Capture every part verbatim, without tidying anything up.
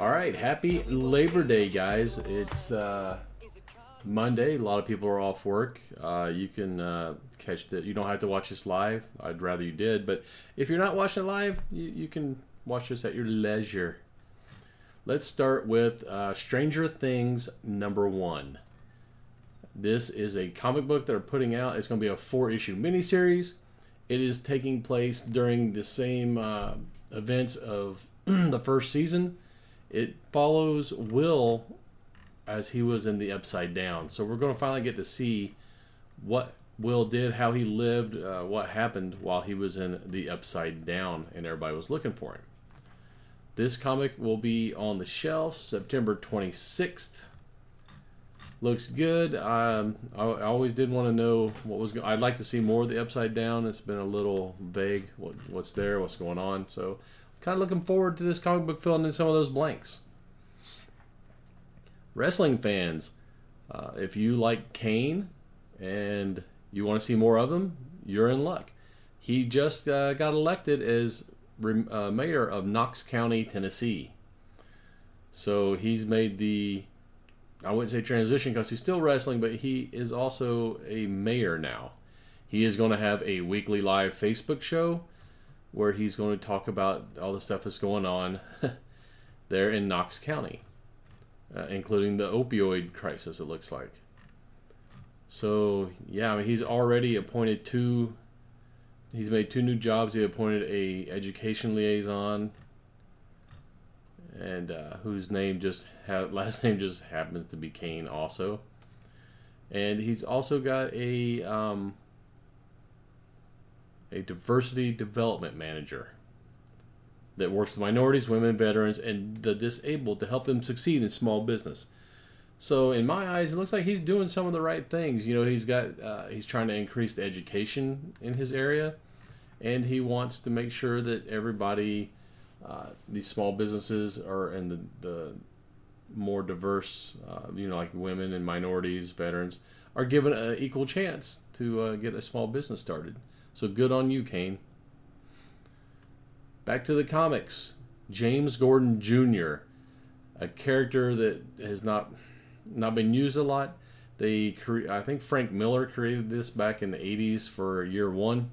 All right, happy Labor Day, guys. It's uh, Monday. A lot of people are off work. Uh, you can uh, catch the. You don't have to watch this live. I'd rather you did, but if you're not watching it live, you, you can watch this at your leisure. Let's start with uh, Stranger Things number one. This is a comic book they're putting out. It's going to be a four-issue miniseries. It is taking place during the same uh, events of the first season. It follows Will as he was in the Upside Down. So we're going to finally get to see what Will did, how he lived, uh, what happened while he was in the Upside Down, and everybody was looking for him. This comic will be on the shelf September twenty-sixth. Looks good. Um, I, I always did want to know what was going. I'd like to see more of the Upside Down. It's been a little vague. What, what's there? What's going on? So, kind of looking forward to this comic book filling in some of those blanks. Wrestling fans, uh, if you like Kane and you want to see more of him, you're in luck. He just uh, got elected as uh, mayor of Knox County, Tennessee. So he's made the, I wouldn't say transition because he's still wrestling, but he is also a mayor now. He is going to have a weekly live Facebook show where he's going to talk about all the stuff that's going on there in Knox County, uh, including the opioid crisis, it looks like. So, yeah, I mean, he's already appointed two, he's made two new jobs. He appointed a education liaison, and uh, whose name just ha- last name just happens to be Kane also. And he's also got a um, a diversity development manager that works with minorities, women, veterans, and the disabled to help them succeed in small business. So in my eyes, it looks like he's doing some of the right things. You know, he's got uh, he's trying to increase the education in his area, and he wants to make sure that everybody, uh, these small businesses, are in the, the more diverse, uh, you know, like women and minorities, veterans, are given an equal chance to uh, get a small business started. So good on you, Kane. Back to the comics. James Gordon Junior, a character that has not not been used a lot. They, cre- I think Frank Miller created this back in the eighties for year one.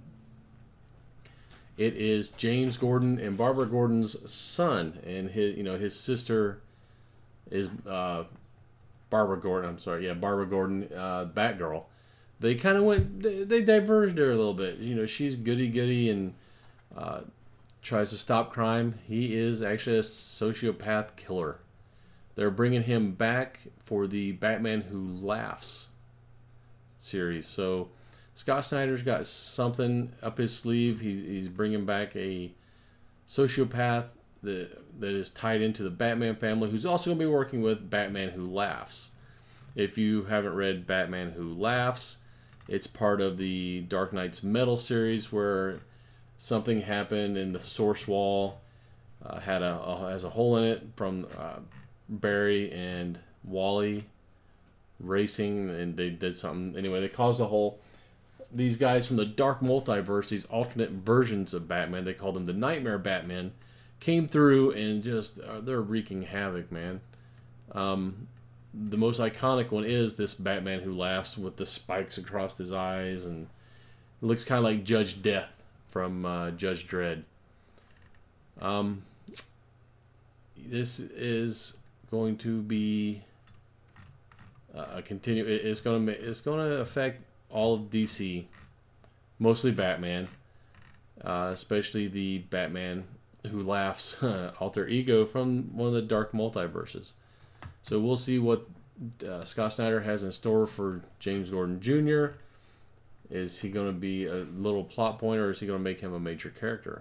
It is James Gordon and Barbara Gordon's son, and his, you know, his sister is uh, Barbara Gordon. I'm sorry, yeah, Barbara Gordon, uh, Batgirl. They kind of went, they, they diverged there a little bit. You know, she's goody goody and uh, tries to stop crime. He is actually a sociopath killer. They're bringing him back for the Batman Who Laughs series. So Scott Snyder's got something up his sleeve. He, he's bringing back a sociopath that, that is tied into the Batman family, who's also going to be working with Batman Who Laughs. If you haven't read Batman Who Laughs, it's part of the Dark Knight's Metal series where something happened in the source wall, uh, had a, a has a hole in it from uh, Barry and Wally racing, and they did something. Anyway, they caused a hole. These guys from the Dark Multiverse, these alternate versions of Batman, they call them the Nightmare Batman, came through and just uh, they're wreaking havoc, man. Um, the most iconic one is this Batman Who Laughs with the spikes across his eyes, and it looks kind of like Judge Death from uh, Judge Dredd. Um, this is going to be uh, a continue. It's going to it's going to affect all of D C, mostly Batman, uh, especially the Batman Who Laughs alter ego from one of the Dark Multiverses. So we'll see what uh, Scott Snyder has in store for James Gordon Junior Is he going to be a little plot point, or is he going to make him a major character?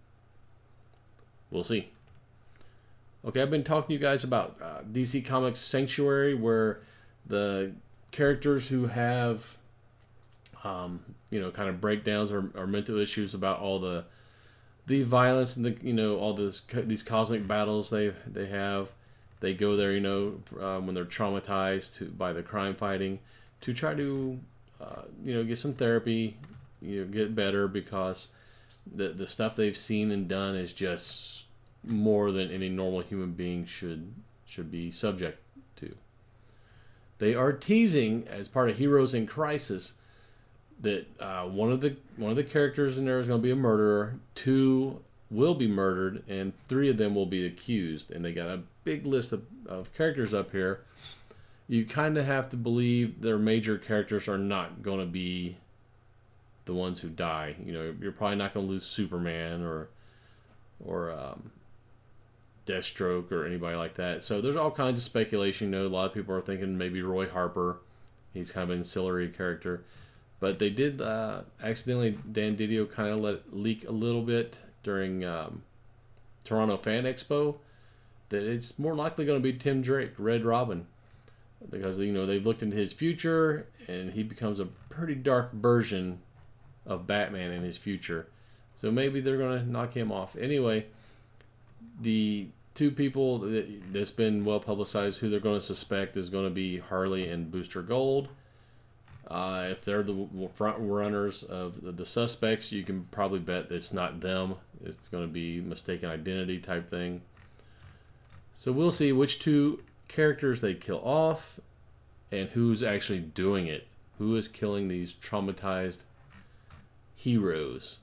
We'll see. Okay, I've been talking to you guys about uh, D C Comics Sanctuary, where the characters who have, um, you know, kind of breakdowns or, or mental issues about all the the violence and the, you know, all this these cosmic battles they they have, they go there, you know, um, when they're traumatized to, by the crime fighting, to try to, uh, you know, get some therapy, you know, get better because the the stuff they've seen and done is just more than any normal human being should should be subject to. They are teasing as part of Heroes in Crisis that uh, one of the one of the characters in there is going to be a murderer, two will be murdered, and three of them will be accused. And they got a big list of, of characters up here. You kind of have to believe their major characters are not going to be the ones who die. You know, you're probably not going to lose Superman or or um, Deathstroke or anybody like that. So there's all kinds of speculation. You know, a lot of people are thinking maybe Roy Harper. He's kind of an ancillary character. But they did uh, accidentally, Dan Didio kind of let leak a little bit during um, Toronto Fan Expo that it's more likely going to be Tim Drake, Red Robin. Because, you know, they've looked into his future and he becomes a pretty dark version of Batman in his future. So maybe they're going to knock him off. Anyway, the two people that, that's been well publicized who they're going to suspect is going to be Harley and Booster Gold. Uh, if they're the front runners of the suspects, you can probably bet that it's not them. It's going to be mistaken identity type thing. So we'll see which two characters they kill off and who's actually doing it. Who is killing these traumatized heroes?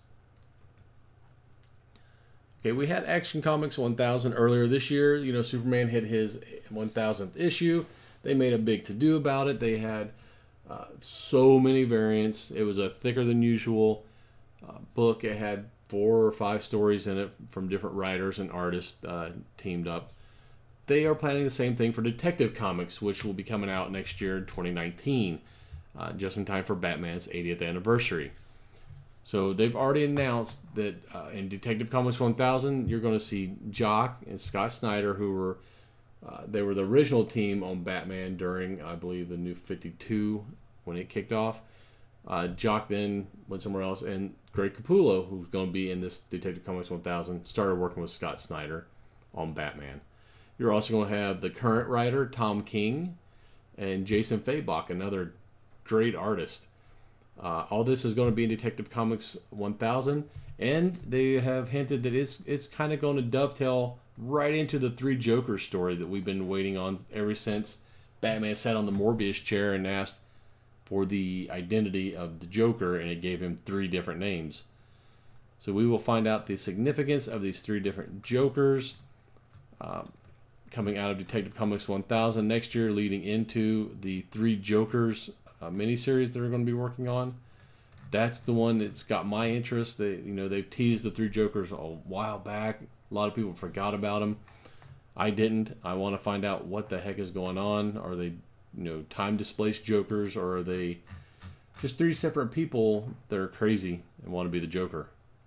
Okay, we had Action Comics one thousand earlier this year. You know, Superman hit his one thousandth issue. They made a big to-do about it. They had uh, so many variants. It was a thicker than usual uh, book. It had four or five stories in it from different writers and artists uh, teamed up. They are planning the same thing for Detective Comics, which will be coming out next year in twenty nineteen, uh, just in time for Batman's eightieth anniversary. So they've already announced that uh, in Detective Comics one thousand, you're going to see Jock and Scott Snyder, who were uh, they were the original team on Batman during, I believe, the New fifty-two when it kicked off. Uh, Jock then went somewhere else, and Greg Capullo, who's going to be in this Detective Comics one thousand, started working with Scott Snyder on Batman. You're also going to have the current writer, Tom King, and Jason Fabok, another great artist. Uh, all this is going to be in Detective Comics one thousand, and they have hinted that it's it's kind of going to dovetail right into the Three Jokers story that we've been waiting on ever since Batman sat on the Morbius chair and asked for the identity of the Joker, and it gave him three different names. So we will find out the significance of these three different Jokers um, coming out of Detective Comics one thousand next year, leading into the Three Jokers uh, miniseries that we're going to be working on. That's the one that's got my interest. They, you know, they've teased the Three Jokers a while back. A lot of people forgot about them. I didn't. I want to find out what the heck is going on. Are they, you know, time displaced Jokers, or are they just three separate people that are crazy and want to be the Joker?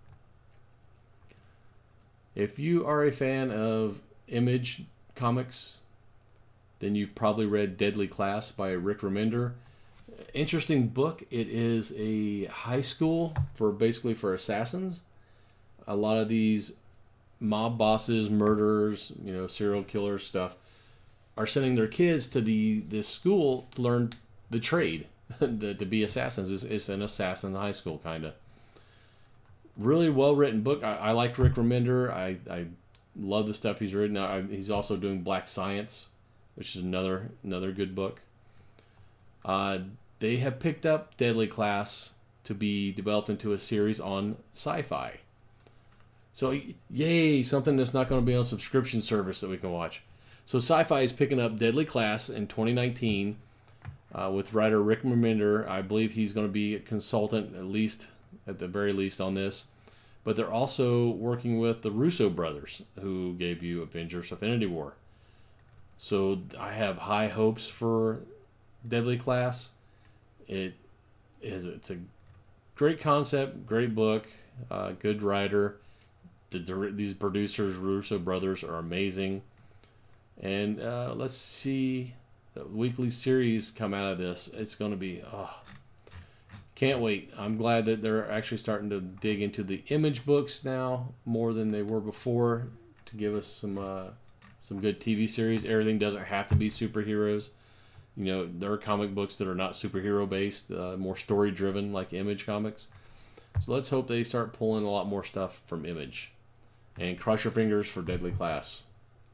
If you are a fan of Image Comics, then you've probably read Deadly Class by Rick Remender. Interesting book. It is a high school for basically for assassins. A lot of these mob bosses, murderers, you know, serial killers stuff are sending their kids to the this school to learn the trade, the, to be assassins. It's, it's an assassin high school kind of. Really well written book. I, I like Rick Remender. I, I love the stuff he's written. I, he's also doing Black Science, which is another another good book. Uh, they have picked up Deadly Class to be developed into a series on Sci-Fi. So, yay, something that's not going to be on a subscription service that we can watch. So Sci-Fi is picking up Deadly Class in twenty nineteen uh, with writer Rick Remender. I believe he's going to be a consultant, at least, at the very least, on this. But they're also working with the Russo brothers, who gave you Avengers Infinity War. So I have high hopes for Deadly Class. It is it's a great concept, great book, uh, good writer. The, these producers, Russo brothers, are amazing. And uh, let's see the weekly series come out of this. It's going to be, oh, can't wait. I'm glad that they're actually starting to dig into the Image books now more than they were before to give us some uh, some good T V series. Everything doesn't have to be superheroes. You know, there are comic books that are not superhero based, uh, more story driven, like Image Comics. So let's hope they start pulling a lot more stuff from Image. And cross your fingers for Deadly Class.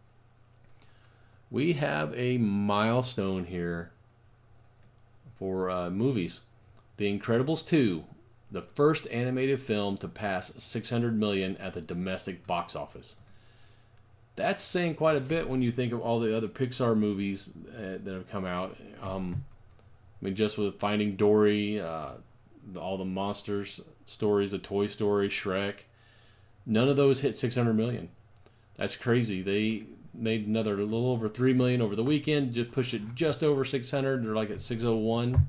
We have a milestone here for uh, movies. The Incredibles two, the first animated film to pass six hundred million at the domestic box office. That's saying quite a bit when you think of all the other Pixar movies uh, that have come out. Um, I mean, just with Finding Dory, uh, the, all the monsters stories, the Toy Story, Shrek, none of those hit six hundred million. That's crazy. They made another a little over three million over the weekend, just pushed it just over six hundred. They're like at six oh one.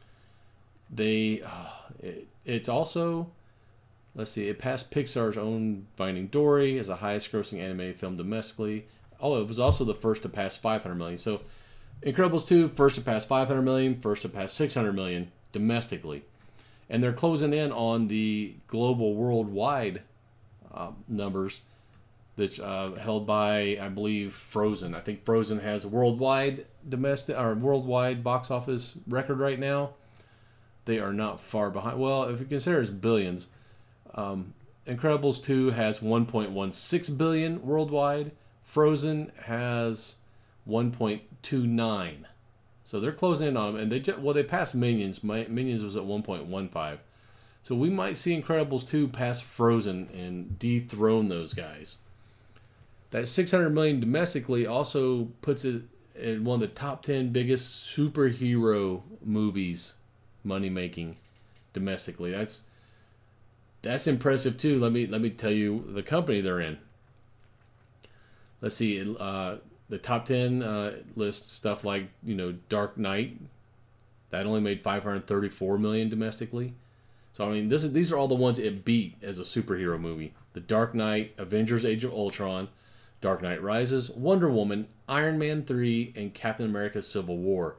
They, uh, it, it's also, let's see, it passed Pixar's own Finding Dory as the highest grossing animated film domestically. Oh, it was also the first to pass five hundred million. So Incredibles two, first to pass five hundred million, first to pass six hundred million domestically. And they're closing in on the global worldwide uh, numbers that's uh, held by, I believe, Frozen. I think Frozen has a worldwide domestic or worldwide box office record right now. They are not far behind. Well, if you consider it's billions, um, Incredibles two has one point one six billion worldwide. Frozen has one point two nine. So they're closing in on them, and they just, well they passed Minions. Minions was at one point one five. So we might see Incredibles two pass Frozen and dethrone those guys. That six hundred million domestically also puts it in one of the top ten biggest superhero movies money making domestically. That's that's impressive too. Let me let me tell you the company they're in. Let's see, uh, the top ten uh, lists stuff like, you know, Dark Knight. That only made five hundred thirty-four million domestically. So I mean, this is these are all the ones it beat as a superhero movie. The Dark Knight, Avengers: Age of Ultron, Dark Knight Rises, Wonder Woman, Iron Man three, and Captain America: Civil War.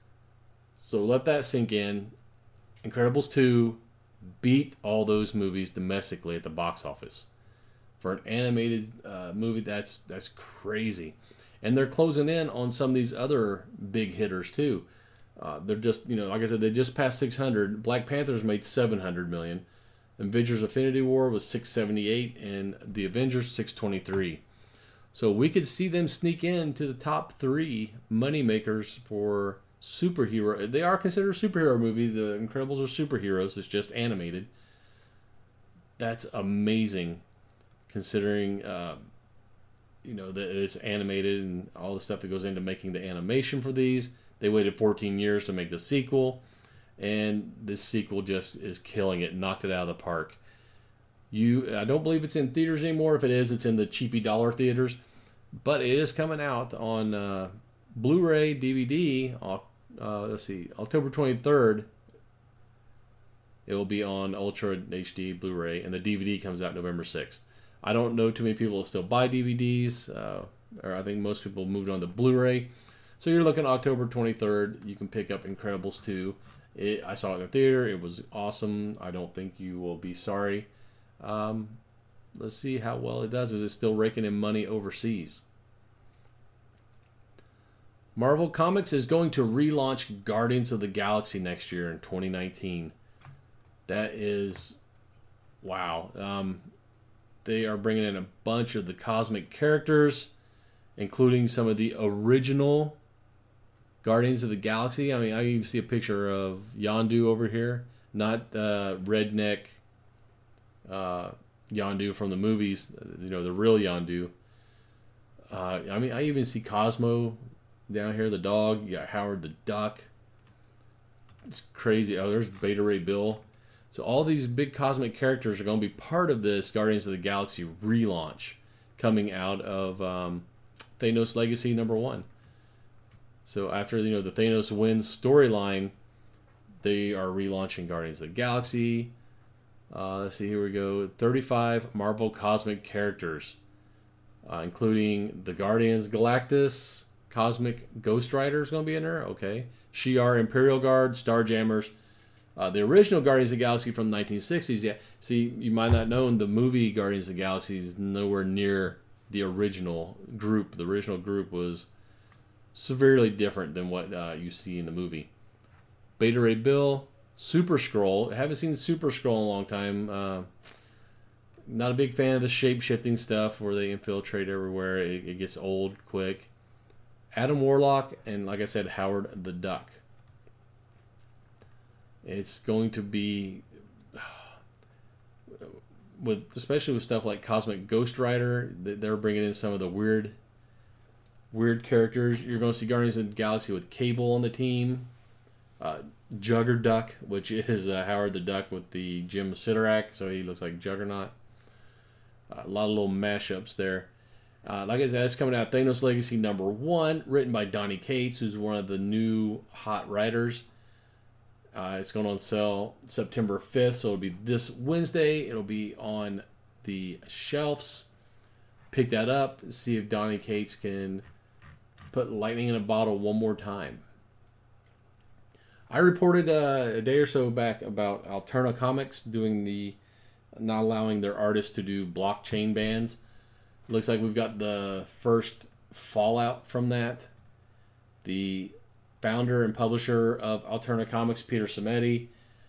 So let that sink in. Incredibles two beat all those movies domestically at the box office. For an animated uh, movie, that's that's crazy. And they're closing in on some of these other big hitters too. Uh, they're just, you know, like I said, they just passed six hundred. Black Panthers made seven hundred million. Avengers: Infinity War was six seventy-eight, and the Avengers six twenty-three. So we could see them sneak into the top three moneymakers for superhero. They are considered a superhero movie. The Incredibles are superheroes. It's just animated. That's amazing, considering uh, you know that it's animated and all the stuff that goes into making the animation for these. They waited fourteen years to make the sequel, and this sequel just is killing it. Knocked it out of the park. You, I don't believe it's in theaters anymore. If it is, it's in the cheapy dollar theaters. But it is coming out on uh, Blu-ray, D V D. Uh, let's see, October twenty-third. It will be on Ultra H D Blu-ray, and the D V D comes out November sixth. I don't know too many people that still buy D V Ds, uh, or I think most people moved on to Blu-ray. So you're looking October twenty-third. You can pick up Incredibles two. It, I saw it in the theater. It was awesome. I don't think you will be sorry. Um, let's see how well it does. Is it still raking in money overseas? Marvel Comics is going to relaunch Guardians of the Galaxy next year in twenty nineteen. That is, wow. Um, they are bringing in a bunch of the cosmic characters, including some of the original Guardians of the Galaxy. I mean, I even see a picture of Yondu over here, not uh, redneck uh, Yondu from the movies. You know, the real Yondu. Uh, I mean, I even see Cosmo down here, the dog. You got Howard the Duck. It's crazy. Oh, there's Beta Ray Bill. So all these big cosmic characters are going to be part of this Guardians of the Galaxy relaunch coming out of um, Thanos Legacy number one. So after, you know, the Thanos wins storyline, they are relaunching Guardians of the Galaxy. Uh, let's see, here we go. thirty-five Marvel cosmic characters, uh, including the Guardians Galactus, Cosmic Ghost Rider is going to be in there. Okay. Shi'ar Imperial Guard, Starjammers. Uh, the original Guardians of the Galaxy from the nineteen sixties. Yeah. See, you might not know, the movie Guardians of the Galaxy is nowhere near the original group. The original group was severely different than what uh, you see in the movie. Beta Ray Bill, Super Skrull. I haven't seen Super Skrull in a long time. Uh, not a big fan of the shape shifting stuff where they infiltrate everywhere. It, it gets old quick. Adam Warlock and, like I said, Howard the Duck. It's going to be, with especially with stuff like Cosmic Ghost Rider, they're bringing in some of the weird, weird characters. You're going to see Guardians of the Galaxy with Cable on the team, uh, Jugger Duck, which is uh, Howard the Duck with the Jim Sidorak, so he looks like Juggernaut. Uh, a lot of little mashups there. Uh, like I said, it's coming out. Thanos Legacy number one, written by Donny Cates, who's one of the new hot writers. Uh, it's going on sale September fifth, so it'll be this Wednesday. It'll be on the shelves. Pick that up, see if Donny Cates can put lightning in a bottle one more time. I reported uh, a day or so back about Alterna Comics doing the not allowing their artists to do blockchain bans. Looks like we've got the first fallout from that. The founder and publisher of Alterna Comics, Peter Simeti,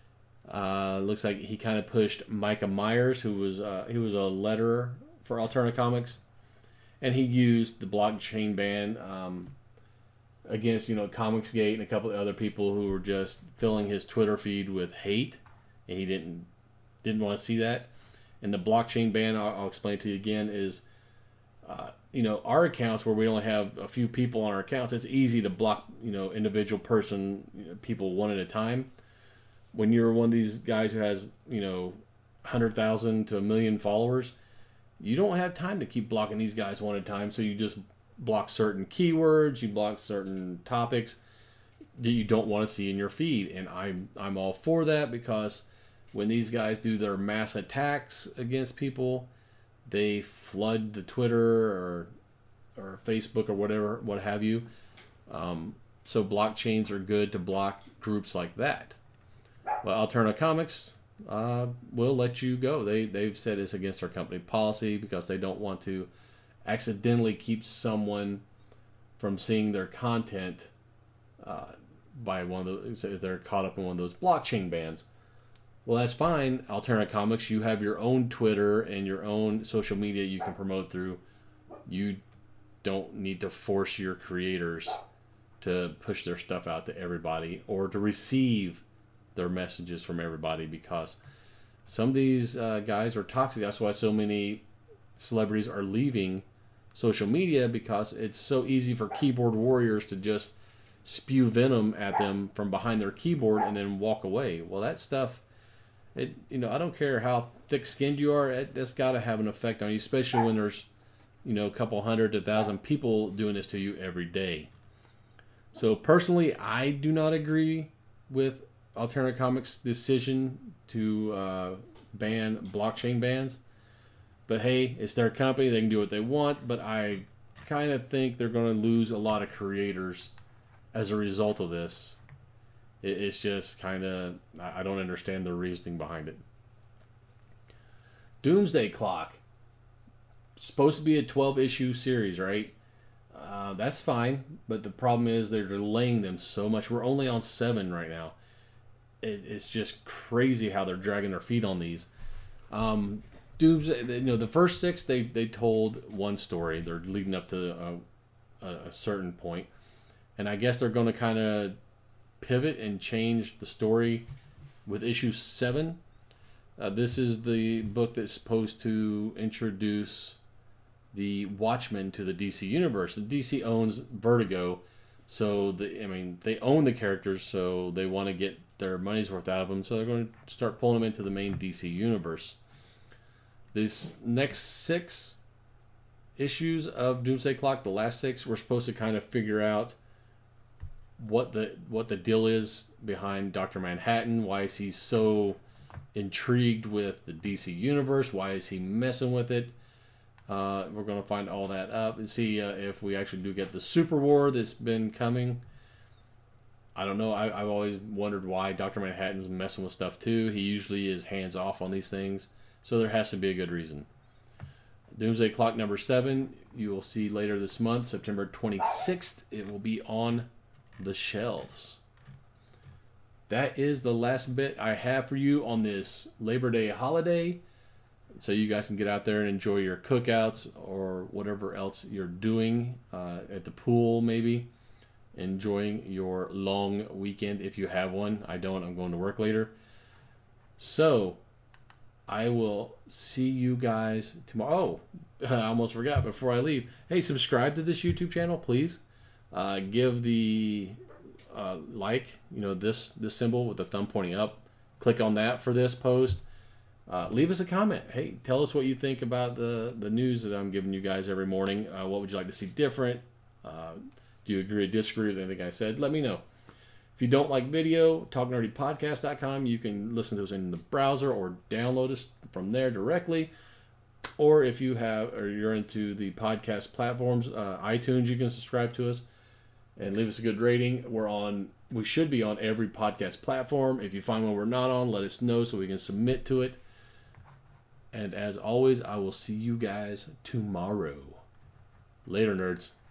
uh, looks like he kind of pushed Micah Myers, who was uh, he was a letterer for Alterna Comics, and he used the blockchain ban um, against you know Comicsgate and a couple of other people who were just filling his Twitter feed with hate, and he didn't didn't want to see that. And the blockchain ban, I'll, I'll explain to you again, is Uh, you know, our accounts where we only have a few people on our accounts, it's easy to block, you know, individual person, you know, people one at a time. When you're one of these guys who has, you know, one hundred thousand to a million followers, you don't have time to keep blocking these guys one at a time. So you just block certain keywords, you block certain topics that you don't want to see in your feed. And I'm, I'm all for that, because when these guys do their mass attacks against people, they flood the Twitter or or Facebook or whatever, what have you. Um, so blockchains are good to block groups like that. Well, Alterna Comics uh, will let you go. They they've said it's against their company policy because they don't want to accidentally keep someone from seeing their content uh, by one of those, if they're caught up in one of those blockchain bans. Well, that's fine, Alterna Comics. You have your own Twitter and your own social media you can promote through. You don't need to force your creators to push their stuff out to everybody or to receive their messages from everybody, because some of these uh, guys are toxic. That's why so many celebrities are leaving social media, because it's so easy for keyboard warriors to just spew venom at them from behind their keyboard and then walk away. Well, that stuff... It, you know, I don't care how thick-skinned you are. It, it's got to have an effect on you, especially when there's, you know, a couple hundred to a thousand people doing this to you every day. So personally, I do not agree with Alterna Comics' decision to uh, ban blockchain bans. But hey, it's their company; they can do what they want. But I kind of think they're going to lose a lot of creators as a result of this. It's just kind of, I don't understand the reasoning behind it. Doomsday Clock. Supposed to be a twelve issue series, right? Uh, that's fine, but the problem is they're delaying them so much. We're only on seven right now. It, it's just crazy how they're dragging their feet on these. Um, Doomsday, you know, the first six, they, they told one story. They're leading up to a, a, a certain point. And I guess they're going to kind of pivot and change the story with issue seven. Uh, this is the book that's supposed to introduce the Watchmen to the D C universe. The D C owns Vertigo, so the I mean they own the characters, so they want to get their money's worth out of them. So they're going to start pulling them into the main D C universe. These next six issues of Doomsday Clock, the last six, we're supposed to kind of figure out what the what the deal is behind Doctor Manhattan. Why is he so intrigued with the D C universe? Why is he messing with it? Uh, we're going to find all that up and see uh, if we actually do get the Super War that's been coming. I don't know. I, I've always wondered why Doctor Manhattan's messing with stuff too. He usually is hands off on these things, so there has to be a good reason. Doomsday Clock number seven, you will see later this month, September twenty-sixth. It will be on the shelves. That is the last bit I have for you on this Labor Day holiday. so you guys can get out there and enjoy your cookouts or whatever else you're doing uh, at the pool, maybe enjoying your long weekend if you have one. I don't. I'm going to work later. So I will see you guys tomorrow. Oh, I almost forgot before I leave. Hey, subscribe to this YouTube channel, please. Uh, give the uh, like, you know, this this symbol with the thumb pointing up. Click on that for this post. Uh, leave us a comment. Hey, tell us what you think about the, the news that I'm giving you guys every morning. Uh, what would you like to see different? Uh, do you agree or disagree with anything I said? Let me know. If you don't like video, talk nerdy podcast dot com. You can listen to us in the browser or download us from there directly. Or if you have, or you're into the podcast platforms, uh, iTunes, you can subscribe to us and leave us a good rating. We're on, we should be on every podcast platform. If you find one we're not on, let us know so we can submit to it. And as always, I will see you guys tomorrow. Later, nerds.